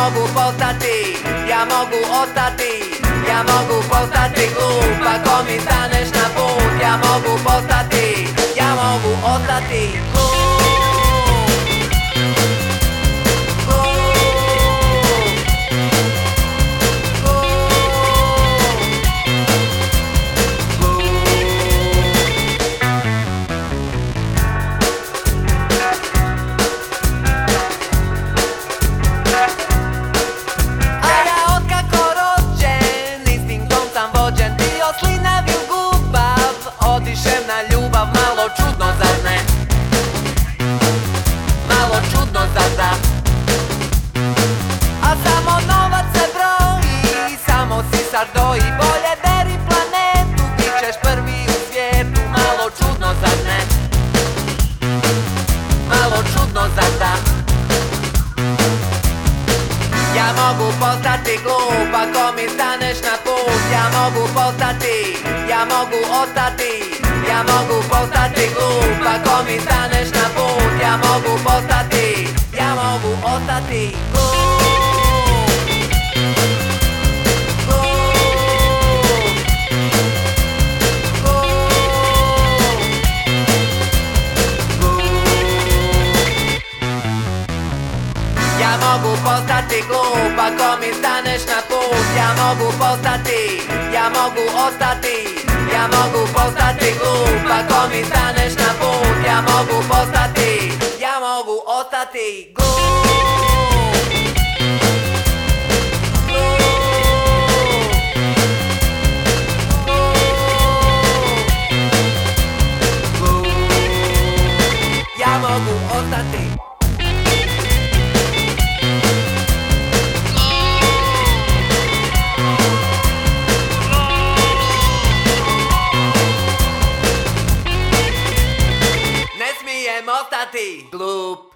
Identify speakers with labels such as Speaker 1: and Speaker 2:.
Speaker 1: mogu postati, ja mogu ostati, ja mogu postati glup ako mi staneš na put. Ja mogu postati, ja mogu ostati glup. Doji, bolje beri planetu, bit ćeš prvi u svijetu. Malo čudno, zar ne? Malo čudno, zar da? Ja mogu postati glup ako mi staneš na put. Ja mogu postati, ja mogu ostati, ja mogu postati glup ako mi staneš na put. Ja mogu postati, ja mogu ostati glup. Ja mogu postati glup ako mi staneš na put. Ja mogu postati, ja mogu ostati, ja mogu postati glup ako mi staneš na put. Ja mogu postati, ja mogu ostati glup. Ja mogu ostati. Ne smijem ostati glup.